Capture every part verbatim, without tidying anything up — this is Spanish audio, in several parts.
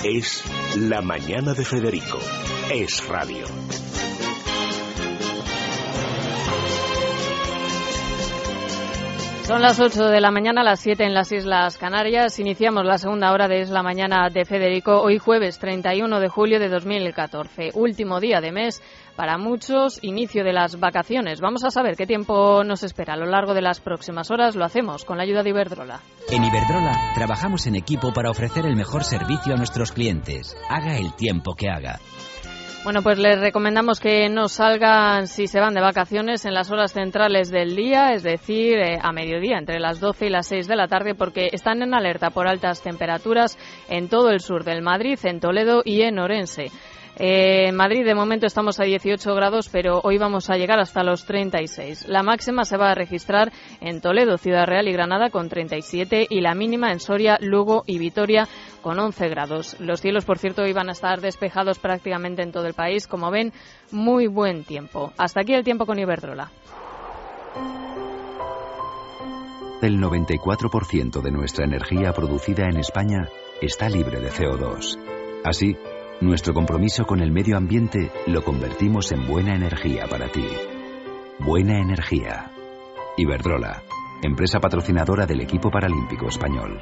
Es La Mañana de Federico. Es radio. Son las ocho de la mañana, las siete en las Islas Canarias. Iniciamos la segunda hora de Es la Mañana de Federico, hoy jueves treinta y uno de julio de dos mil catorce. Último día de mes para muchos, inicio de las vacaciones. Vamos a saber qué tiempo nos espera a lo largo de las próximas horas. Lo hacemos con la ayuda de Iberdrola. En Iberdrola trabajamos en equipo para ofrecer el mejor servicio a nuestros clientes, haga el tiempo que haga. Bueno, pues les recomendamos que no salgan si se van de vacaciones en las horas centrales del día, es decir, eh, a mediodía, entre las doce y las seis de la tarde, porque están en alerta por altas temperaturas en todo el sur del Madrid, en Toledo y en Orense. Eh, en Madrid de momento estamos a dieciocho grados, pero hoy vamos a llegar hasta los treinta y seis. La máxima se va a registrar en Toledo, Ciudad Real y Granada con treinta y siete y la mínima en Soria, Lugo y Vitoria con once grados. Los cielos, por cierto, iban a estar despejados prácticamente en todo el país. Como ven, muy buen tiempo. Hasta aquí el tiempo con Iberdrola. El noventa y cuatro por ciento de nuestra energía producida en España está libre de C O dos. Así, nuestro compromiso con el medio ambiente lo convertimos en buena energía para ti. Buena energía. Iberdrola, empresa patrocinadora del equipo paralímpico español.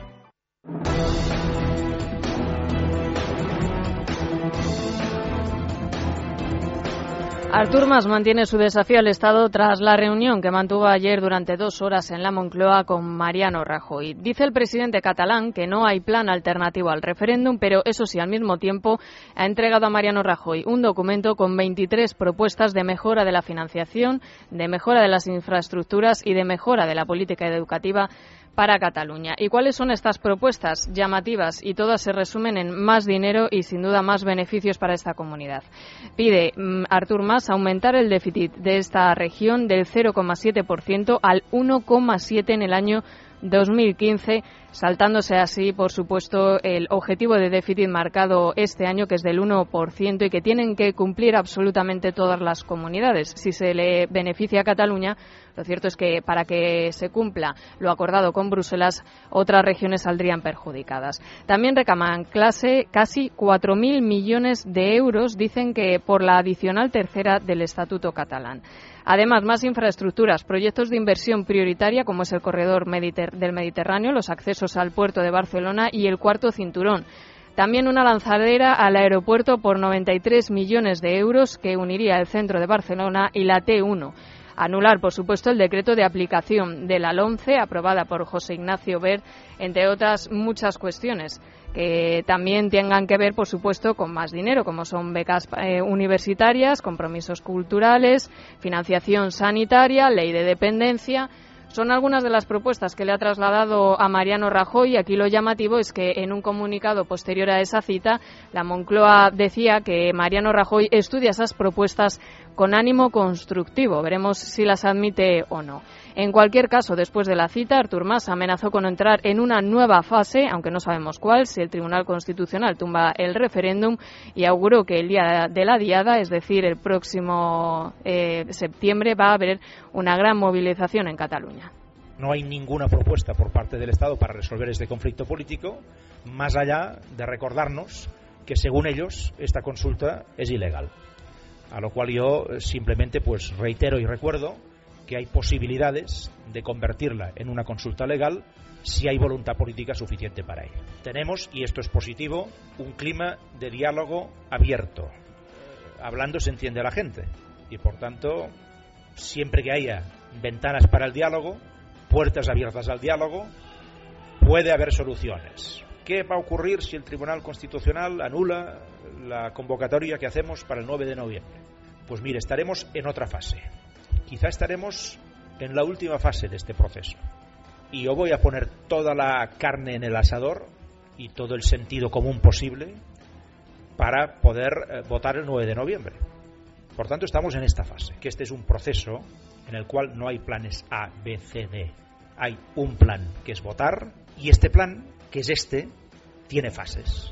Artur Mas mantiene su desafío al Estado tras la reunión que mantuvo ayer durante dos horas en la Moncloa con Mariano Rajoy. Dice el presidente catalán que no hay plan alternativo al referéndum, pero eso sí, al mismo tiempo ha entregado a Mariano Rajoy un documento con veintitrés propuestas de mejora de la financiación, de mejora de las infraestructuras y de mejora de la política educativa para Cataluña. ¿Y cuáles son estas propuestas llamativas? Y todas se resumen en más dinero y, sin duda, más beneficios para esta comunidad. Pide mm, Artur Mas aumentar el déficit de esta región del cero coma siete por ciento al uno coma siete por ciento en el año dos mil quince, saltándose así, por supuesto, el objetivo de déficit marcado este año, que es del uno por ciento y que tienen que cumplir absolutamente todas las comunidades. Si se le beneficia a Cataluña, lo cierto es que para que se cumpla lo acordado con Bruselas, otras regiones saldrían perjudicadas. También reclaman clase casi cuatro mil millones de euros, dicen que por la adicional tercera del Estatuto catalán. Además, más infraestructuras, proyectos de inversión prioritaria como es el corredor Mediter- del Mediterráneo, los accesos al puerto de Barcelona y el cuarto cinturón. También una lanzadera al aeropuerto por noventa y tres millones de euros que uniría el centro de Barcelona y la T uno. Anular, por supuesto, el decreto de aplicación de la LOMCE, aprobada por José Ignacio Wert, entre otras muchas cuestiones que también tengan que ver, por supuesto, con más dinero, como son becas eh, universitarias, compromisos culturales, financiación sanitaria, ley de dependencia. Son algunas de las propuestas que le ha trasladado a Mariano Rajoy. Aquí lo llamativo es que en un comunicado posterior a esa cita, la Moncloa decía que Mariano Rajoy estudia esas propuestas con ánimo constructivo. Veremos si las admite o no. En cualquier caso, después de la cita, Artur Mas amenazó con entrar en una nueva fase, aunque no sabemos cuál, si el Tribunal Constitucional tumba el referéndum, y auguró que el día de la diada, es decir, el próximo eh, septiembre, va a haber una gran movilización en Cataluña. No hay ninguna propuesta por parte del Estado para resolver este conflicto político, más allá de recordarnos que, según ellos, esta consulta es ilegal. A lo cual yo simplemente pues reitero y recuerdo que hay posibilidades de convertirla en una consulta legal si hay voluntad política suficiente para ello. Tenemos, y esto es positivo, un clima de diálogo abierto. Hablando se entiende a la gente y, por tanto, siempre que haya ventanas para el diálogo, puertas abiertas al diálogo, puede haber soluciones. ¿Qué va a ocurrir si el Tribunal Constitucional anula la convocatoria que hacemos para el nueve de noviembre? Pues mire, estaremos en otra fase. Quizá estaremos en la última fase de este proceso. Y yo voy a poner toda la carne en el asador y todo el sentido común posible para poder eh, votar el nueve de noviembre. Por tanto, estamos en esta fase, que este es un proceso en el cual no hay planes A, B, C, D. Hay un plan que es votar, y este plan, que es este, tiene fases.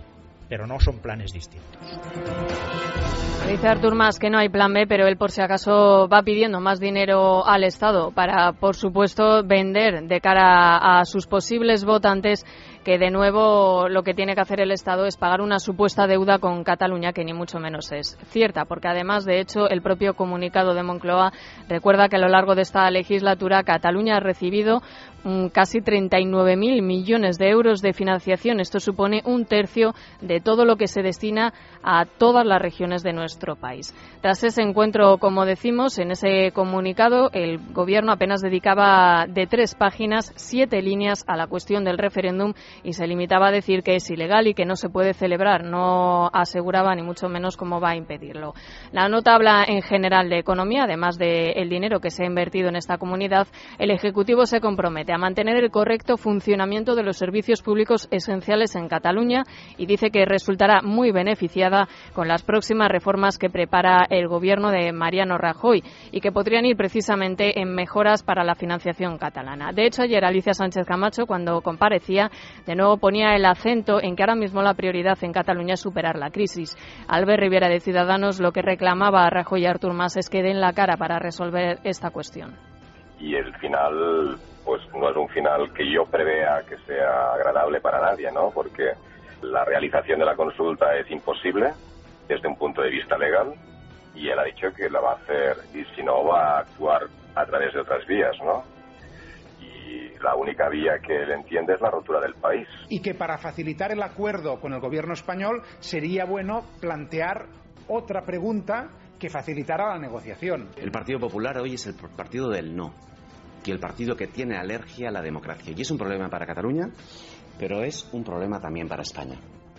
pero no son planes distintos. Dice Artur Mas que no hay plan B, pero él por si acaso va pidiendo más dinero al Estado para, por supuesto, vender de cara a sus posibles votantes, que de nuevo lo que tiene que hacer el Estado es pagar una supuesta deuda con Cataluña, que ni mucho menos es cierta, porque además, de hecho, el propio comunicado de Moncloa recuerda que a lo largo de esta legislatura Cataluña ha recibido um, casi treinta y nueve mil millones de euros de financiación. Esto supone un tercio de todo lo que se destina a todas las regiones de nuestro país. Tras ese encuentro, como decimos, en ese comunicado, el Gobierno apenas dedicaba de tres páginas, siete líneas a la cuestión del referéndum y se limitaba a decir que es ilegal y que no se puede celebrar. No aseguraba ni mucho menos cómo va a impedirlo. La nota habla en general de economía, además del dinero que se ha invertido en esta comunidad. El Ejecutivo se compromete a mantener el correcto funcionamiento de los servicios públicos esenciales en Cataluña y dice que resultará muy beneficiada con las próximas reformas que prepara el Gobierno de Mariano Rajoy y que podrían ir precisamente en mejoras para la financiación catalana. De hecho, ayer Alicia Sánchez Camacho, cuando comparecía, de nuevo ponía el acento en que ahora mismo la prioridad en Cataluña es superar la crisis. Albert Rivera, de Ciudadanos, lo que reclamaba a Rajoy y a Artur Mas es que den la cara para resolver esta cuestión. Y el final, pues no es un final que yo prevea que sea agradable para nadie, ¿no? Porque la realización de la consulta es imposible desde un punto de vista legal y él ha dicho que la va a hacer y si no va a actuar a través de otras vías, ¿no? Y la única vía que él entiende es la ruptura del país. Y que para facilitar el acuerdo con el gobierno español sería bueno plantear otra pregunta que facilitara la negociación. El Partido Popular hoy es el partido del no, y el partido que tiene alergia a la democracia. Y es un problema para Cataluña, pero es un problema también para España.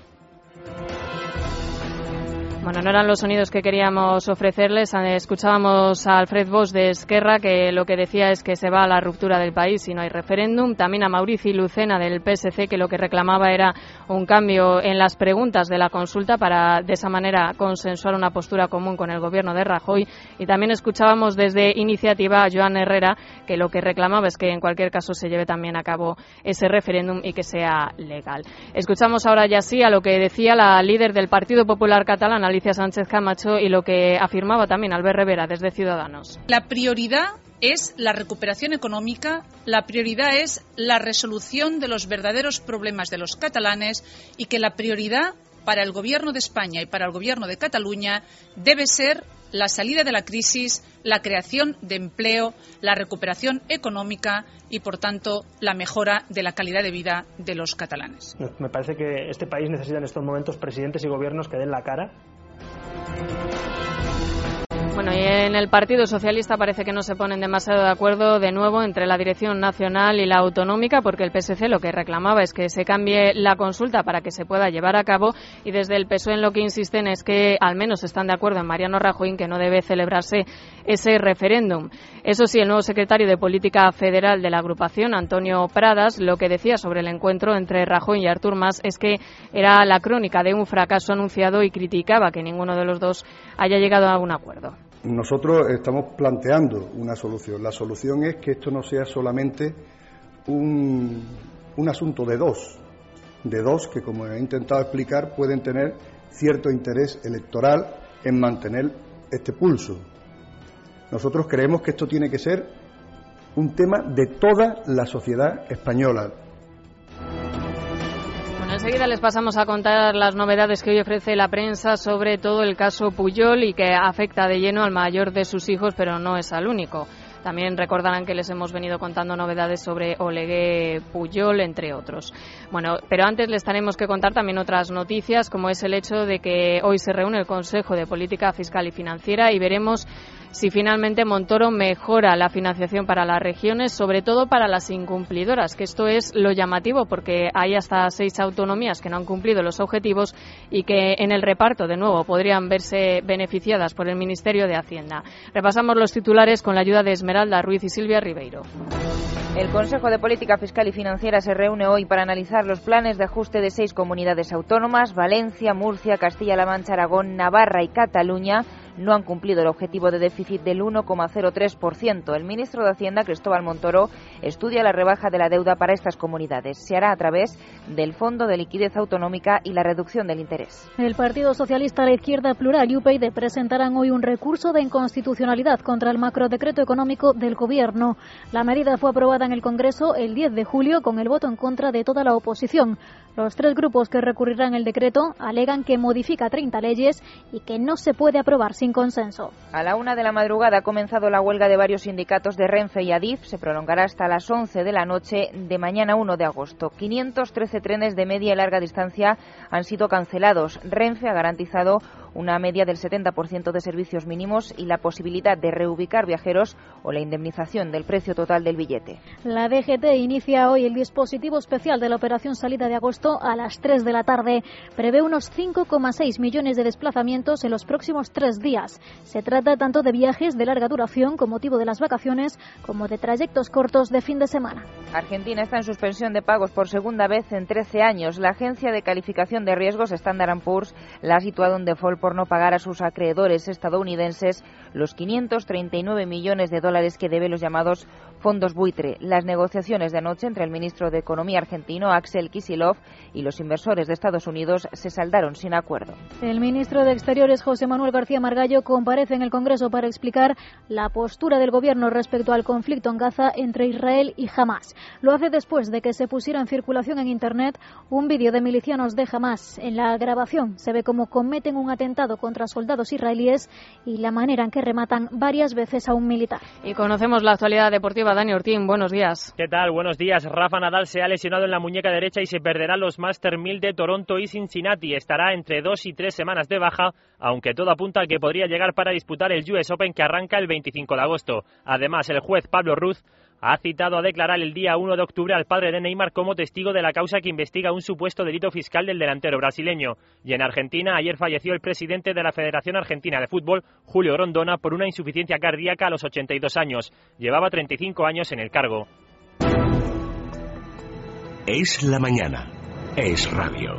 Bueno, no eran los sonidos que queríamos ofrecerles. Escuchábamos a Alfred Bosch de Esquerra, que lo que decía es que se va a la ruptura del país si no hay referéndum. También a Maurici Lucena del P S C, que lo que reclamaba era un cambio en las preguntas de la consulta para de esa manera consensuar una postura común con el gobierno de Rajoy. Y también escuchábamos desde Iniciativa a Joan Herrera, que lo que reclamaba es que en cualquier caso se lleve también a cabo ese referéndum y que sea legal. Escuchamos ahora ya sí a lo que decía la líder del Partido Popular catalán, Alicia Sánchez Camacho, y lo que afirmaba también Albert Rivera desde Ciudadanos. La prioridad es la recuperación económica, la prioridad es la resolución de los verdaderos problemas de los catalanes y que la prioridad para el Gobierno de España y para el Gobierno de Cataluña debe ser la salida de la crisis, la creación de empleo, la recuperación económica y, por tanto, la mejora de la calidad de vida de los catalanes. Me parece que este país necesita en estos momentos presidentes y gobiernos que den la cara. Bueno, y en el Partido Socialista parece que no se ponen demasiado de acuerdo de nuevo entre la Dirección Nacional y la Autonómica, porque el P S C lo que reclamaba es que se cambie la consulta para que se pueda llevar a cabo, y desde el P S O E en lo que insisten es que al menos están de acuerdo en Mariano Rajoy en que no debe celebrarse ese referéndum. Eso sí, el nuevo secretario de Política Federal de la agrupación, Antonio Pradas, lo que decía sobre el encuentro entre Rajoy y Artur Mas es que era la crónica de un fracaso anunciado y criticaba que ninguno de los dos haya llegado a un acuerdo. Nosotros estamos planteando una solución. La solución es que esto no sea solamente un, un asunto de dos, de dos que, como he intentado explicar, pueden tener cierto interés electoral en mantener este pulso. Nosotros creemos que esto tiene que ser un tema de toda la sociedad española. Enseguida les pasamos a contar las novedades que hoy ofrece la prensa sobre todo el caso Pujol y que afecta de lleno al mayor de sus hijos, pero no es al único. También recordarán que les hemos venido contando novedades sobre Oleguer Pujol, entre otros. Bueno, pero antes les tenemos que contar también otras noticias, como es el hecho de que hoy se reúne el Consejo de Política Fiscal y Financiera y veremos si finalmente Montoro mejora la financiación para las regiones, sobre todo para las incumplidoras, que esto es lo llamativo porque hay hasta seis autonomías que no han cumplido los objetivos y que en el reparto, de nuevo, podrían verse beneficiadas por el Ministerio de Hacienda. Repasamos los titulares con la ayuda de Esmeralda Ruiz y Silvia Ribeiro. El Consejo de Política Fiscal y Financiera se reúne hoy para analizar los planes de ajuste de seis comunidades autónomas. Valencia, Murcia, Castilla-La Mancha, Aragón, Navarra y Cataluña no han cumplido el objetivo de déficit del uno coma cero tres por ciento. El ministro de Hacienda, Cristóbal Montoro, estudia la rebaja de la deuda para estas comunidades. Se hará a través del Fondo de Liquidez Autonómica y la reducción del interés. El Partido Socialista, la Izquierda Plural y U P y D presentarán hoy un recurso de inconstitucionalidad contra el macrodecreto económico del Gobierno. La medida fue aprobada en el Congreso el diez de julio con el voto en contra de toda la oposición. Los tres grupos que recurrirán el decreto alegan que modifica treinta leyes y que no se puede aprobar sin consenso. A la una de la madrugada ha comenzado la huelga de varios sindicatos de Renfe y Adif. Se prolongará hasta las once de la noche de mañana uno de agosto. quinientos trece trenes de media y larga distancia han sido cancelados. Renfe ha garantizado una media del setenta por ciento de servicios mínimos y la posibilidad de reubicar viajeros o la indemnización del precio total del billete. La D G T inicia hoy el dispositivo especial de la operación salida de agosto a las tres de la tarde. Prevé unos cinco coma seis millones de desplazamientos en los próximos tres días. Se trata tanto de viajes de larga duración con motivo de las vacaciones como de trayectos cortos de fin de semana. Argentina está en suspensión de pagos por segunda vez en trece años. La agencia de calificación de riesgos Standard and Poor's la ha situado en default por no pagar a sus acreedores estadounidenses los quinientos treinta y nueve millones de dólares que debe los llamados fondos buitre. Las negociaciones de anoche entre el ministro de Economía argentino, Axel Kicillof, y los inversores de Estados Unidos se saldaron sin acuerdo. El ministro de Exteriores, José Manuel García Margallo, comparece en el Congreso para explicar la postura del Gobierno respecto al conflicto en Gaza entre Israel y Hamás. Lo hace después de que se pusiera en circulación en Internet un vídeo de milicianos de Hamás. En la grabación se ve cómo cometen un atentado contra soldados israelíes y la manera en que rematan varias veces a un militar. Y conocemos la actualidad deportiva. Dani Ortín, buenos días. ¿Qué tal? Buenos días. Rafa Nadal se ha lesionado en la muñeca derecha y se perderá los Master mil de Toronto y Cincinnati. Estará entre dos y tres semanas de baja, aunque todo apunta a que podría llegar para disputar el U S Open que arranca el veinticinco de agosto. Además, el juez Pablo Ruz ha citado a declarar el día uno de octubre al padre de Neymar como testigo de la causa que investiga un supuesto delito fiscal del delantero brasileño. Y en Argentina, ayer falleció el presidente de la Federación Argentina de Fútbol, Julio Grondona, por una insuficiencia cardíaca a los ochenta y dos años. Llevaba treinta y cinco años en el cargo. Es la mañana. Es radio.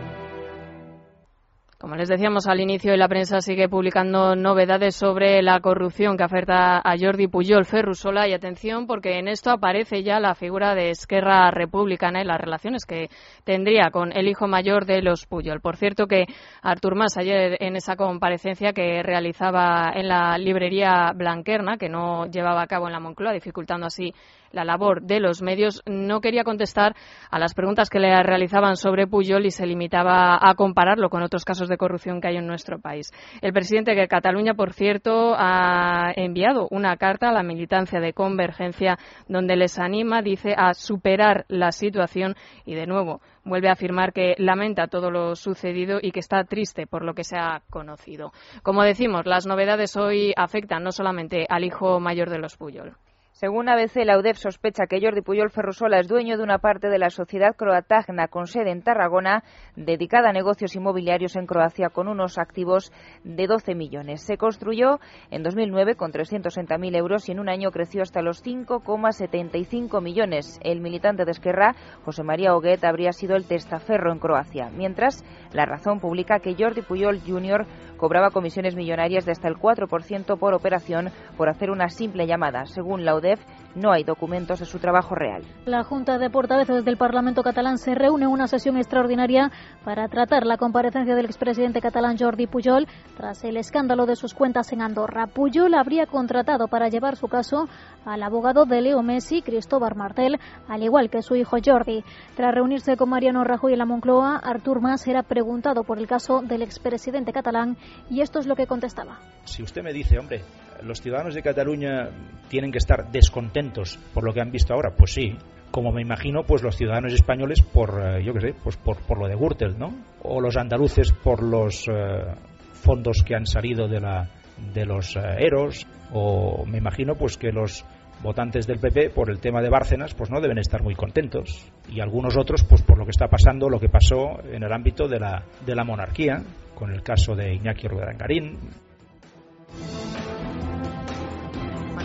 Como les decíamos al inicio, la prensa sigue publicando novedades sobre la corrupción que afecta a Jordi Pujol Ferrusola. Y atención, porque en esto aparece ya la figura de Esquerra Republicana y las relaciones que tendría con el hijo mayor de los Pujol. Por cierto que Artur Mas, ayer en esa comparecencia que realizaba en la librería Blanquerna, que no llevaba a cabo en la Moncloa, dificultando así la labor de los medios, no quería contestar a las preguntas que le realizaban sobre Pujol y se limitaba a compararlo con otros casos de corrupción que hay en nuestro país. El presidente de Cataluña, por cierto, ha enviado una carta a la militancia de Convergencia donde les anima, dice, a superar la situación y, de nuevo, vuelve a afirmar que lamenta todo lo sucedido y que está triste por lo que se ha conocido. Como decimos, las novedades hoy afectan no solamente al hijo mayor de los Pujol. Según A B C, la U D E F sospecha que Jordi Pujol Ferrusola es dueño de una parte de la sociedad Croatagna con sede en Tarragona, dedicada a negocios inmobiliarios en Croacia con unos activos de doce millones. Se construyó en dos mil nueve con trescientos sesenta mil euros y en un año creció hasta los cinco coma setenta y cinco millones. El militante de Esquerra, José María Huguet, habría sido el testaferro en Croacia. Mientras, La Razón publica que Jordi Pujol junior cobraba comisiones millonarias de hasta el cuatro por ciento por operación por hacer una simple llamada. Según la U D E F, no hay documentos de su trabajo real. La Junta de Portavoces del Parlamento catalán se reúne en una sesión extraordinaria para tratar la comparecencia del expresidente catalán Jordi Pujol tras el escándalo de sus cuentas en Andorra. Pujol habría contratado para llevar su caso al abogado de Leo Messi, Cristóbal Martel, al igual que su hijo Jordi. Tras reunirse con Mariano Rajoy en la Moncloa, Artur Mas era preguntado por el caso del expresidente catalán y esto es lo que contestaba. Si usted me dice, hombre, los ciudadanos de Cataluña tienen que estar descontentos por lo que han visto ahora, pues sí. Como me imagino, pues los ciudadanos españoles por, yo qué sé, pues por, por lo de Gürtel, ¿no? O los andaluces por los eh, fondos que han salido de la de los eh, eros, o me imagino pues que los votantes del P P por el tema de Bárcenas pues no deben estar muy contentos, y algunos otros pues por lo que está pasando, lo que pasó en el ámbito de la de la monarquía con el caso de Iñaki Urdangarín.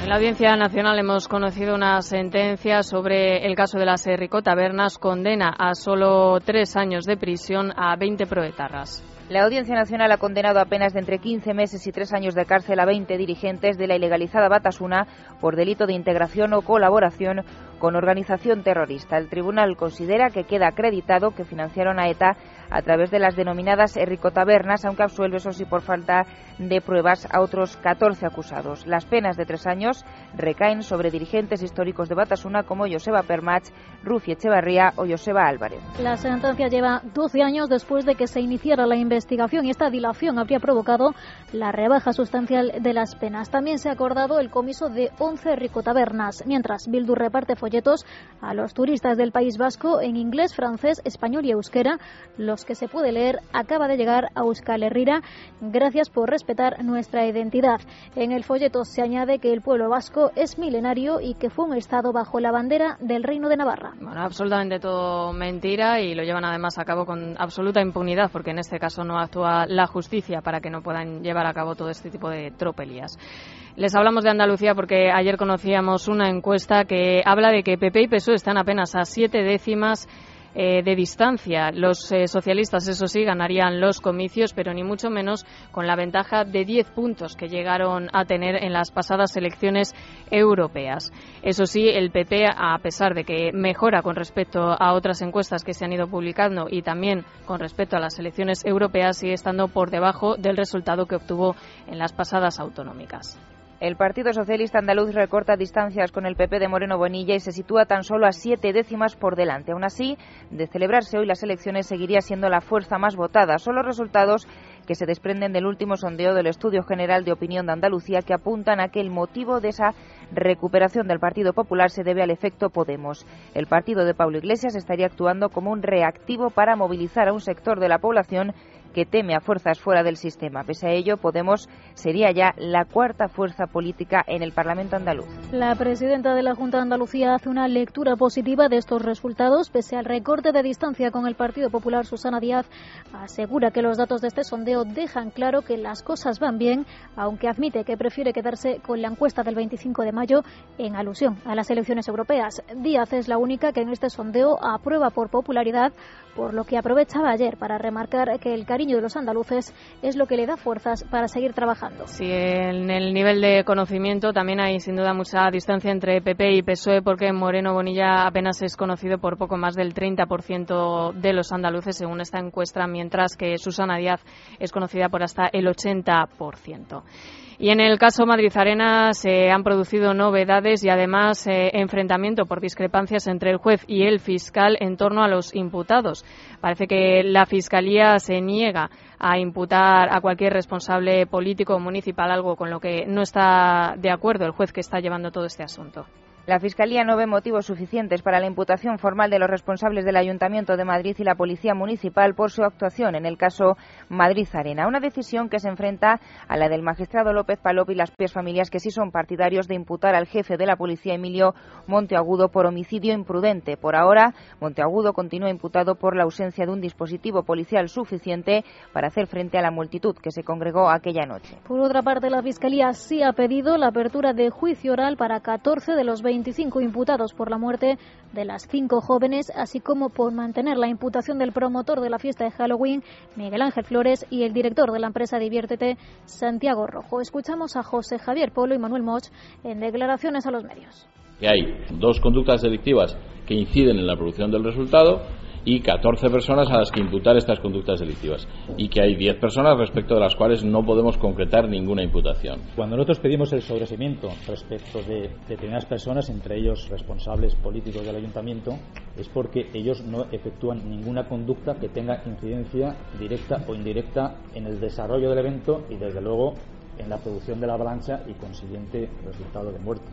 En la Audiencia Nacional hemos conocido una sentencia sobre el caso de las Herriko-Tabernas. Condena a solo tres años de prisión a veinte proetarras. La Audiencia Nacional ha condenado a penas de entre quince meses y tres años de cárcel a veinte dirigentes de la ilegalizada Batasuna por delito de integración o colaboración con organización terrorista. El tribunal considera que queda acreditado que financiaron a ETA a través de las denominadas Herriko-Tabernas, aunque absuelve, eso sí, por falta de pruebas a otros catorce acusados. Las penas de tres años recaen sobre dirigentes históricos de Batasuna como Joseba Permach, Rufi Echevarría o Joseba Álvarez. La sentencia lleva doce años después de que se iniciara la investigación y esta dilación habría provocado la rebaja sustancial de las penas. También se ha acordado el comiso de once Herriko-Tabernas, mientras Bildu reparte folletos a los turistas del País Vasco en inglés, francés, español y euskera, los que se puede leer: acaba de llegar a Euskal Herrira, gracias por respetar nuestra identidad. En el folleto se añade que el pueblo vasco es milenario y que fue un estado bajo la bandera del Reino de Navarra. Bueno, absolutamente todo mentira, y lo llevan además a cabo con absoluta impunidad, porque en este caso no actúa la justicia para que no puedan llevar a cabo todo este tipo de tropelías. Les hablamos de Andalucía porque ayer conocíamos una encuesta que habla de que P P y P S O E están apenas a siete décimas Eh, de distancia. Los eh, socialistas, eso sí, ganarían los comicios, pero ni mucho menos con la ventaja de diez puntos que llegaron a tener en las pasadas elecciones europeas. Eso sí, el P P, a pesar de que mejora con respecto a otras encuestas que se han ido publicando y también con respecto a las elecciones europeas, sigue estando por debajo del resultado que obtuvo en las pasadas autonómicas. El Partido Socialista Andaluz recorta distancias con el P P de Moreno Bonilla y se sitúa tan solo a siete décimas por delante. Aún así, de celebrarse hoy las elecciones, seguiría siendo la fuerza más votada. Son los resultados que se desprenden del último sondeo del Estudio General de Opinión de Andalucía, que apuntan a que el motivo de esa recuperación del Partido Popular se debe al efecto Podemos. El partido de Pablo Iglesias estaría actuando como un reactivo para movilizar a un sector de la población que teme a fuerzas fuera del sistema. Pese a ello, Podemos sería ya la cuarta fuerza política en el Parlamento andaluz. La presidenta de la Junta de Andalucía hace una lectura positiva de estos resultados. Pese al recorte de distancia con el Partido Popular, Susana Díaz asegura que los datos de este sondeo dejan claro que las cosas van bien, aunque admite que prefiere quedarse con la encuesta del veinticinco de mayo en alusión a las elecciones europeas. Díaz es la única que en este sondeo aprueba por popularidad, por lo que aprovechaba ayer para remarcar que el cariño de los andaluces es lo que le da fuerzas para seguir trabajando. Sí, en el nivel de conocimiento también hay sin duda mucha distancia entre P P y P S O E, porque Moreno Bonilla apenas es conocido por poco más del treinta por ciento de los andaluces según esta encuesta, mientras que Susana Díaz es conocida por hasta el ochenta por ciento. Y en el caso Madrid Arena se han producido novedades y además eh, enfrentamiento por discrepancias entre el juez y el fiscal en torno a los imputados. Parece que la Fiscalía se niega a imputar a cualquier responsable político o municipal, algo con lo que no está de acuerdo el juez que está llevando todo este asunto. La Fiscalía no ve motivos suficientes para la imputación formal de los responsables del Ayuntamiento de Madrid y la Policía Municipal por su actuación en el caso Madrid Arena. Una decisión que se enfrenta a la del magistrado López Palop y las propias familias, que sí son partidarios de imputar al jefe de la policía, Emilio Monteagudo, por homicidio imprudente. Por ahora, Monteagudo continúa imputado por la ausencia de un dispositivo policial suficiente para hacer frente a la multitud que se congregó aquella noche. Por otra parte, la Fiscalía sí ha pedido la apertura de juicio oral para catorce de los veinticinco imputados por la muerte de las cinco jóvenes, así como por mantener la imputación del promotor de la fiesta de Halloween, Miguel Ángel Flores, y el director de la empresa Diviértete, Santiago Rojo. Escuchamos a José Javier Polo y Manuel Moch en declaraciones a los medios. Que hay dos conductas delictivas que inciden en la producción del resultado y catorce personas a las que imputar estas conductas delictivas, y que hay diez personas respecto de las cuales no podemos concretar ninguna imputación. Cuando nosotros pedimos el sobreseimiento respecto de determinadas personas, entre ellos responsables políticos del ayuntamiento, es porque ellos no efectúan ninguna conducta que tenga incidencia directa o indirecta en el desarrollo del evento y, desde luego, en la producción de la avalancha y consiguiente resultado de muerte.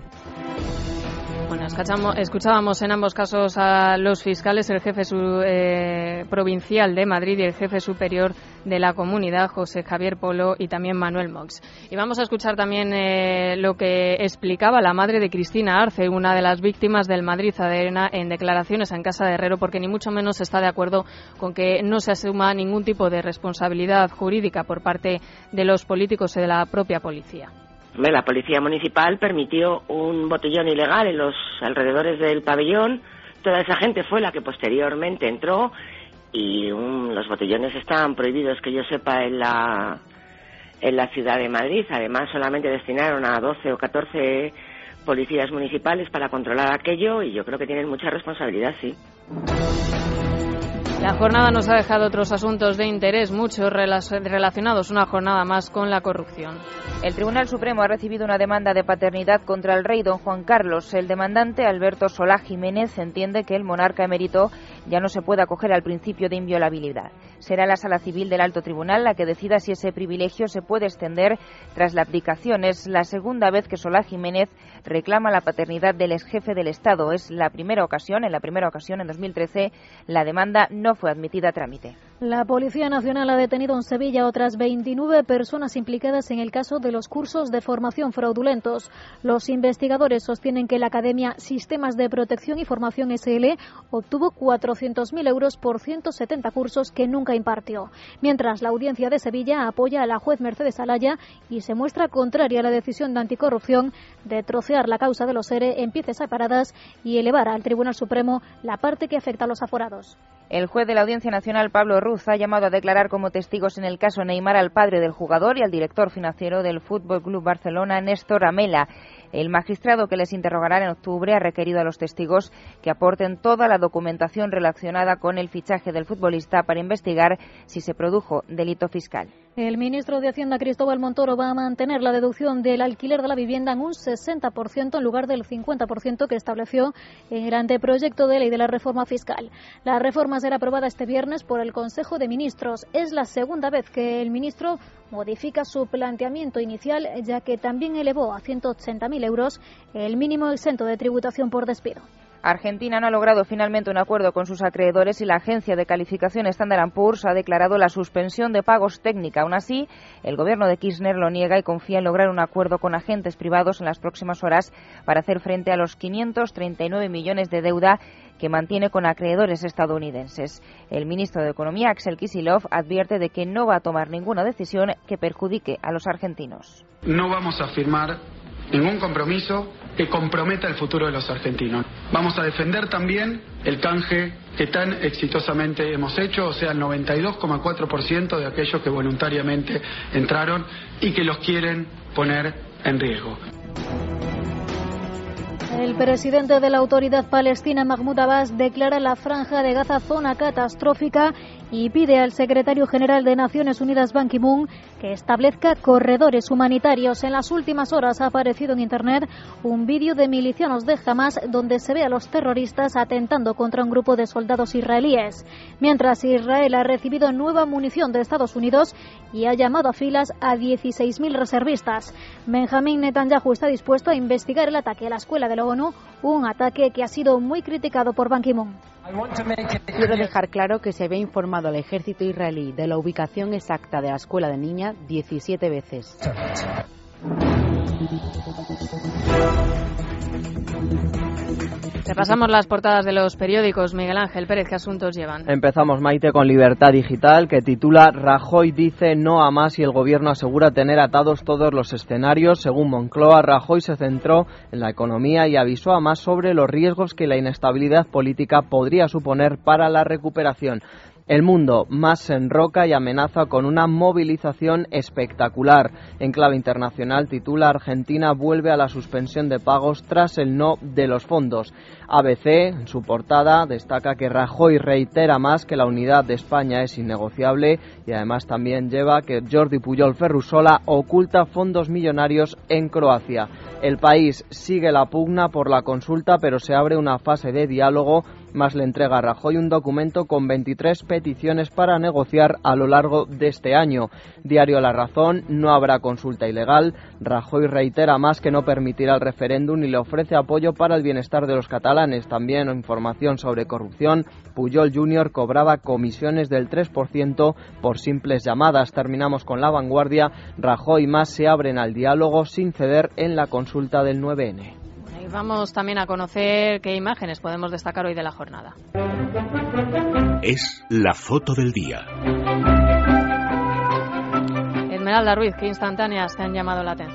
Bueno, escuchamos, escuchábamos en ambos casos a los fiscales, el jefe su, eh, provincial de Madrid y el jefe superior de la comunidad, José Javier Polo, y también Manuel Mox. Y vamos a escuchar también eh, lo que explicaba la madre de Cristina Arce, una de las víctimas del Madrid Arena, en declaraciones en Casa de Herrero, porque ni mucho menos está de acuerdo con que no se asuma ningún tipo de responsabilidad jurídica por parte de los políticos y de la propia policía. La policía municipal permitió un botellón ilegal en los alrededores del pabellón. Toda esa gente fue la que posteriormente entró y um, los botellones estaban prohibidos, que yo sepa, en la, en la ciudad de Madrid. Además, solamente destinaron a doce o catorce policías municipales para controlar aquello y yo creo que tienen mucha responsabilidad, sí. La jornada nos ha dejado otros asuntos de interés, muchos relacionados una jornada más con la corrupción. El Tribunal Supremo ha recibido una demanda de paternidad contra el rey don Juan Carlos. El demandante, Alberto Solá Jiménez, entiende que el monarca emérito ya no se puede acoger al principio de inviolabilidad. Será la Sala Civil del Alto Tribunal la que decida si ese privilegio se puede extender tras la abdicación. Es la segunda vez que Solá Jiménez reclama la paternidad del exjefe del Estado. Es la primera ocasión, en la primera ocasión, en dos mil trece, la demanda no fue admitida a trámite. La Policía Nacional ha detenido en Sevilla a otras veintinueve personas implicadas en el caso de los cursos de formación fraudulentos. Los investigadores sostienen que la Academia Sistemas de Protección y Formación S L obtuvo cuatrocientos mil euros por ciento setenta cursos que nunca impartió. Mientras, la Audiencia de Sevilla apoya a la juez Mercedes Alaya y se muestra contraria a la decisión de anticorrupción de trocear la causa de los ERE en piezas separadas y elevar al Tribunal Supremo la parte que afecta a los aforados. El juez de la Audiencia Nacional, Pablo Ruz, ha llamado a declarar como testigos en el caso Neymar al padre del jugador y al director financiero del F C Barcelona, Néstor Amela. El magistrado que les interrogará en octubre ha requerido a los testigos que aporten toda la documentación relacionada con el fichaje del futbolista para investigar si se produjo delito fiscal. El ministro de Hacienda, Cristóbal Montoro, va a mantener la deducción del alquiler de la vivienda en un sesenta por ciento en lugar del cincuenta por ciento que estableció en el anteproyecto de ley de la reforma fiscal. La reforma será aprobada este viernes por el Consejo de Ministros. Es la segunda vez que el ministro modifica su planteamiento inicial, ya que también elevó a ciento ochenta mil euros el mínimo exento de tributación por despido. Argentina no ha logrado finalmente un acuerdo con sus acreedores y la agencia de calificación Standard and Poor's ha declarado la suspensión de pagos técnica. Aún así, el gobierno de Kirchner lo niega y confía en lograr un acuerdo con agentes privados en las próximas horas para hacer frente a los quinientos treinta y nueve millones de deuda que mantiene con acreedores estadounidenses. El ministro de Economía, Axel Kicillof, advierte de que no va a tomar ninguna decisión que perjudique a los argentinos. No vamos a firmar ningún compromiso que comprometa el futuro de los argentinos. Vamos a defender también el canje que tan exitosamente hemos hecho, o sea, el noventa y dos coma cuatro por ciento de aquellos que voluntariamente entraron y que los quieren poner en riesgo. El presidente de la Autoridad Palestina, Mahmoud Abbas, declara la Franja de Gaza zona catastrófica y pide al secretario general de Naciones Unidas, Ban Ki-moon, que establezca corredores humanitarios. En las últimas horas ha aparecido en Internet un vídeo de milicianos de Hamas donde se ve a los terroristas atentando contra un grupo de soldados israelíes. Mientras, Israel ha recibido nueva munición de Estados Unidos y ha llamado a filas a dieciséis mil reservistas. Benjamín Netanyahu está dispuesto a investigar el ataque a la escuela de la ONU, un ataque que ha sido muy criticado por Ban Ki-moon. Quiero dejar claro que se había informado al ejército israelí de la ubicación exacta de la escuela de niña diecisiete veces. Repasamos las portadas de los periódicos. Miguel Ángel Pérez, ¿qué asuntos llevan? Empezamos, Maite, con Libertad Digital, que titula Rajoy dice no a más y el gobierno asegura tener atados todos los escenarios. Según Moncloa, Rajoy se centró en la economía y avisó a más sobre los riesgos que la inestabilidad política podría suponer para la recuperación. El Mundo más se enroca y amenaza con una movilización espectacular. En clave internacional titula Argentina vuelve a la suspensión de pagos tras el no de los fondos. A B C, en su portada, destaca que Rajoy reitera más que la unidad de España es innegociable y además también lleva que Jordi Pujol Ferrusola oculta fondos millonarios en Croacia. El País sigue la pugna por la consulta, pero se abre una fase de diálogo. Más le entrega a Rajoy un documento con veintitrés peticiones para negociar a lo largo de este año. Diario La Razón, no habrá consulta ilegal. Rajoy reitera más que no permitirá el referéndum y le ofrece apoyo para el bienestar de los catalanes. También información sobre corrupción. Pujol junior cobraba comisiones del tres por ciento por simples llamadas. Terminamos con La Vanguardia. Rajoy más se abren al diálogo sin ceder en la consulta del nueve ene. Vamos también a conocer qué imágenes podemos destacar hoy de la jornada. Es la foto del día. Esmeralda Ruiz, ¿qué instantáneas te han llamado la atención?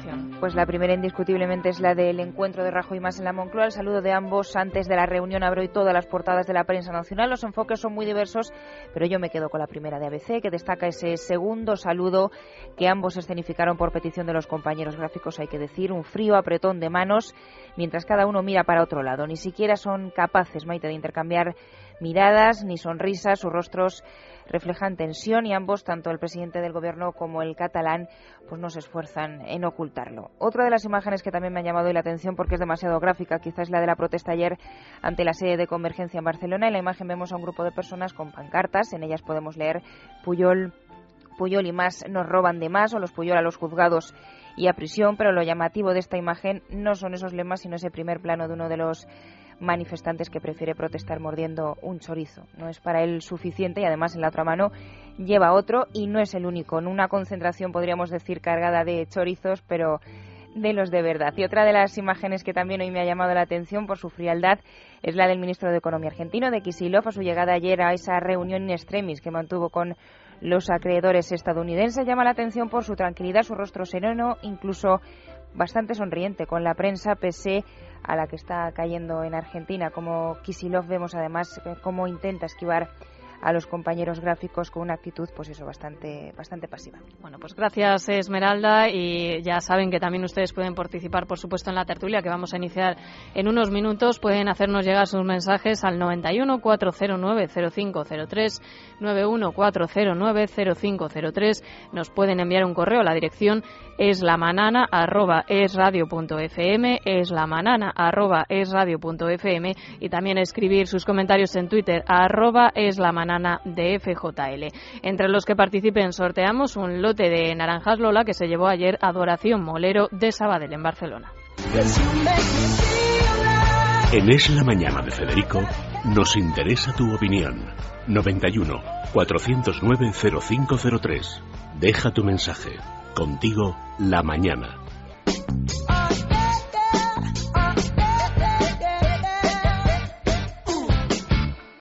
pues la primera indiscutiblemente es la del encuentro de Rajoy más en la Moncloa. El saludo de ambos antes de la reunión abre hoy todas las portadas de la prensa nacional. Los enfoques son muy diversos, pero yo me quedo con la primera de A B C, que destaca ese segundo saludo que ambos escenificaron por petición de los compañeros gráficos, hay que decir, un frío apretón de manos, mientras cada uno mira para otro lado. Ni siquiera son capaces, Maite, de intercambiar miradas ni sonrisas, sus rostros reflejan tensión y ambos, tanto el presidente del gobierno como el catalán, pues no se esfuerzan en ocultarlo. Otra de las imágenes que también me ha llamado hoy la atención porque es demasiado gráfica, quizás la de la protesta ayer ante la sede de Convergencia en Barcelona. En la imagen vemos a un grupo de personas con pancartas, en ellas podemos leer Pujol, Pujol y más nos roban de más, o los Pujol a los juzgados y a prisión, pero lo llamativo de esta imagen no son esos lemas, sino ese primer plano de uno de los manifestantes que prefiere protestar mordiendo un chorizo. No es para él suficiente y además en la otra mano lleva otro y no es el único. En una concentración podríamos decir cargada de chorizos, pero de los de verdad. Y otra de las imágenes que también hoy me ha llamado la atención por su frialdad es la del ministro de Economía argentino, de Kicillof, a su llegada ayer a esa reunión in extremis que mantuvo con los acreedores estadounidenses. Llama la atención por su tranquilidad, su rostro sereno, incluso bastante sonriente con la prensa, pese a la que está cayendo en Argentina. Como Kicillof vemos además cómo intenta esquivar a los compañeros gráficos con una actitud, pues eso, bastante bastante pasiva. Bueno, pues gracias, Esmeralda, y ya saben que también ustedes pueden participar, por supuesto, en la tertulia que vamos a iniciar en unos minutos. Pueden hacernos llegar sus mensajes al noventa y uno, cuatrocientos nueve, cero cinco cero tres, noventa y uno, cuatrocientos nueve, cero cinco cero tres. Nos pueden enviar un correo, la dirección es lamanana arroba esradio punto fm, es lamanana arroba esradio punto fm, y también escribir sus comentarios en Twitter, arroba eslamanana de F J L. Entre los que participen sorteamos un lote de naranjas Lola que se llevó ayer a Adoración Molero de Sabadell, en Barcelona. En Es la Mañana de Federico nos interesa tu opinión. noventa y uno, cuatrocientos nueve, cero cinco cero tres. Deja tu mensaje. Contigo, La Mañana.